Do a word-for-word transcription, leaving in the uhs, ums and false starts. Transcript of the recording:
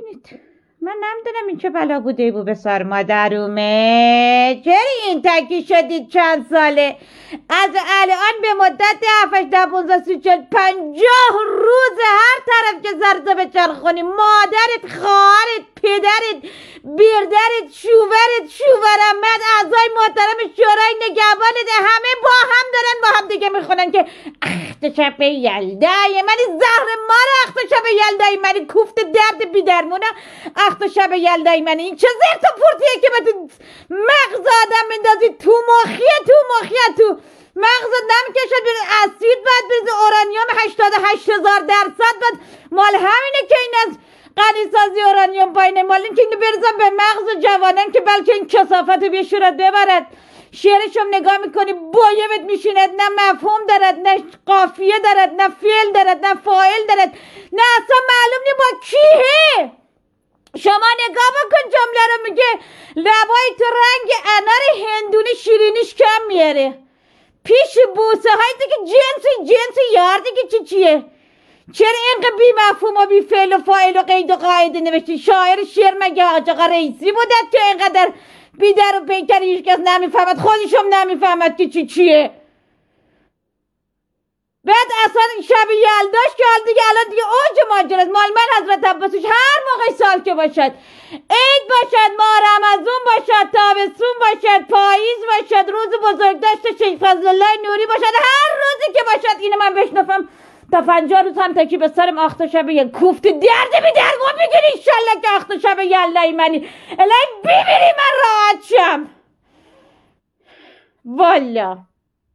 ببینید من نمیدونم این چه بلا بوده بو به سر مادرومه. چرا این تکی شدید چند ساله؟ از الان به مدت هفتش ده پونزده سی چل پنجاه روز هر طرف که سرتو به چرخونی، مادرت، خواهرت، پدرت، بیردرت، شوورت، شوورمت، اعضای محترم شورای نگهبانت، همه با هم دارن با هم دیگه میخونن که اخت شب یلدای منی، زهر مار اخت شب یلدای منی، کوفت درد بی درمونه اخت شب یلدای منی. این چه زرت و پرتیه که به تو مغز آدم میندازی، تو مخیه تو مخیه تو مغزت نمیکشد بری اسید باید بریزی، اورانیوم هشتاد و هشت هزار درصد باید، مال همینه که این از غنیسازی اورانیوم پایینه، مال این که اینو بریزم به مغز جوانان که بلکه این کثافت رو بیه شورت ببرد. شعرشم نگاه میکنی بایمت میشیند، نه مفهوم دارد، نه قافیه دارد، نه فعل دارد، نه فاعل دارد، نه اصلا معلوم نی با کیه. شما نگاه بکن جمله رو، میگه لبای تو رنگ انار هندونی شیرینیش کم میاره، پیش بوسه های دیگه جنسی جنسی یار دیگه چی چیه؟ چرا اینقدر بی مفهوم و بی فعل و فاعل و قید و قاعده نوشتی؟ شاعر شعر مگه حاج آقا رئیسی بودد که اینقدر بی در و پیکر هیچ کس نمیفهمد، خودشم نمیفهمد که چی چیه؟ بعد اصلا شب یلداش که حال دیگه الان دیگه اوج ماجراست. مال من حضرت عباسش هر موقع سال که باشد، عید باشد، ماه رمضان باشد، تابستون باشد، پاییز باشد، روز بزرگداشت شیخ فضل الله نوری باشد، هر روزی که باشد اینو من بشنفم تا پنجاه روز هم تکی به سرم آخت شب یک کوفت درد بی درمان میگیری. انشالله که آخت شب یلدای منی الهی ببینی من راحت شم والا.